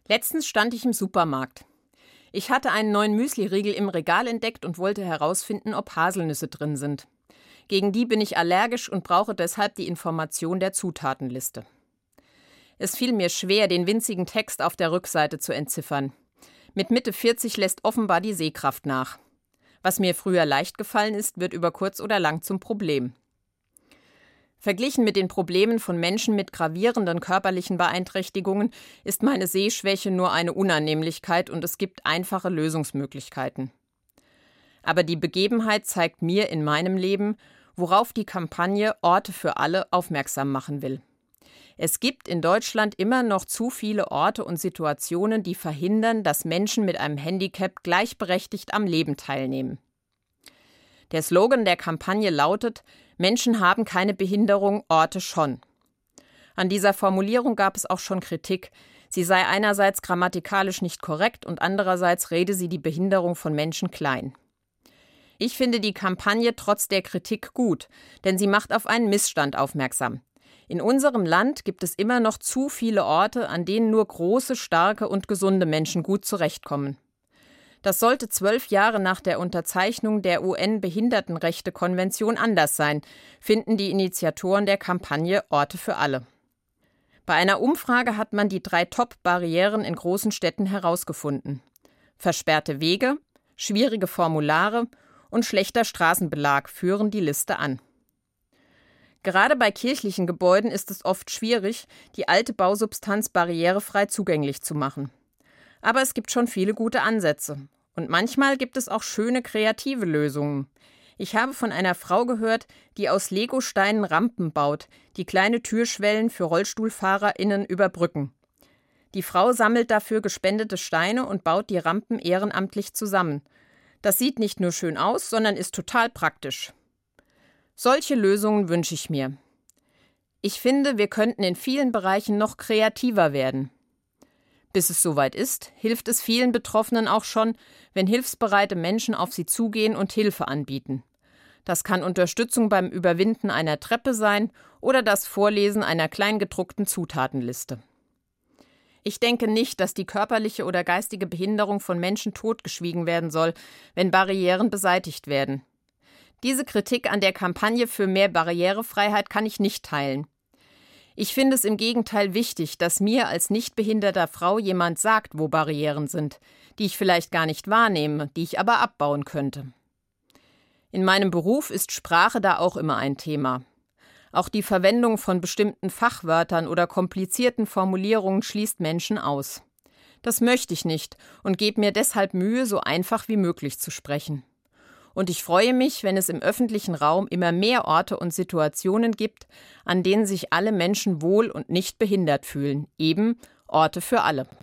Letztens stand ich im Supermarkt. Ich hatte einen neuen Müsliriegel im Regal entdeckt und wollte herausfinden, ob Haselnüsse drin sind. Gegen die bin ich allergisch und brauche deshalb die Information der Zutatenliste. Es fiel mir schwer, den winzigen Text auf der Rückseite zu entziffern. Mit Mitte 40 lässt offenbar die Sehkraft nach. Was mir früher leicht gefallen ist, wird über kurz oder lang zum Problem. Verglichen mit den Problemen von Menschen mit gravierenden körperlichen Beeinträchtigungen ist meine Sehschwäche nur eine Unannehmlichkeit und es gibt einfache Lösungsmöglichkeiten. Aber die Begebenheit zeigt mir in meinem Leben, worauf die Kampagne Orte für alle aufmerksam machen will. Es gibt in Deutschland immer noch zu viele Orte und Situationen, die verhindern, dass Menschen mit einem Handicap gleichberechtigt am Leben teilnehmen. Der Slogan der Kampagne lautet: Menschen haben keine Behinderung, Orte schon. An dieser Formulierung gab es auch schon Kritik. Sie sei einerseits grammatikalisch nicht korrekt und andererseits rede sie die Behinderung von Menschen klein. Ich finde die Kampagne trotz der Kritik gut, denn sie macht auf einen Missstand aufmerksam. In unserem Land gibt es immer noch zu viele Orte, an denen nur große, starke und gesunde Menschen gut zurechtkommen. Das sollte 12 Jahre nach der Unterzeichnung der UN-Behindertenrechte-Konvention anders sein, finden die Initiatoren der Kampagne Orte für alle. Bei einer Umfrage hat man die 3 Top-Barrieren in großen Städten herausgefunden: versperrte Wege, schwierige Formulare und schlechter Straßenbelag führen die Liste an. Gerade bei kirchlichen Gebäuden ist es oft schwierig, die alte Bausubstanz barrierefrei zugänglich zu machen. Aber es gibt schon viele gute Ansätze. Und manchmal gibt es auch schöne kreative Lösungen. Ich habe von einer Frau gehört, die aus Legosteinen Rampen baut, die kleine Türschwellen für RollstuhlfahrerInnen überbrücken. Die Frau sammelt dafür gespendete Steine und baut die Rampen ehrenamtlich zusammen. Das sieht nicht nur schön aus, sondern ist total praktisch. Solche Lösungen wünsche ich mir. Ich finde, wir könnten in vielen Bereichen noch kreativer werden. Bis es soweit ist, hilft es vielen Betroffenen auch schon, wenn hilfsbereite Menschen auf sie zugehen und Hilfe anbieten. Das kann Unterstützung beim Überwinden einer Treppe sein oder das Vorlesen einer kleingedruckten Zutatenliste. Ich denke nicht, dass die körperliche oder geistige Behinderung von Menschen totgeschwiegen werden soll, wenn Barrieren beseitigt werden. Diese Kritik an der Kampagne für mehr Barrierefreiheit kann ich nicht teilen. Ich finde es im Gegenteil wichtig, dass mir als nicht behinderter Frau jemand sagt, wo Barrieren sind, die ich vielleicht gar nicht wahrnehme, die ich aber abbauen könnte. In meinem Beruf ist Sprache da auch immer ein Thema. Auch die Verwendung von bestimmten Fachwörtern oder komplizierten Formulierungen schließt Menschen aus. Das möchte ich nicht und gebe mir deshalb Mühe, so einfach wie möglich zu sprechen. Und ich freue mich, wenn es im öffentlichen Raum immer mehr Orte und Situationen gibt, an denen sich alle Menschen wohl und nicht behindert fühlen. Eben Orte für alle.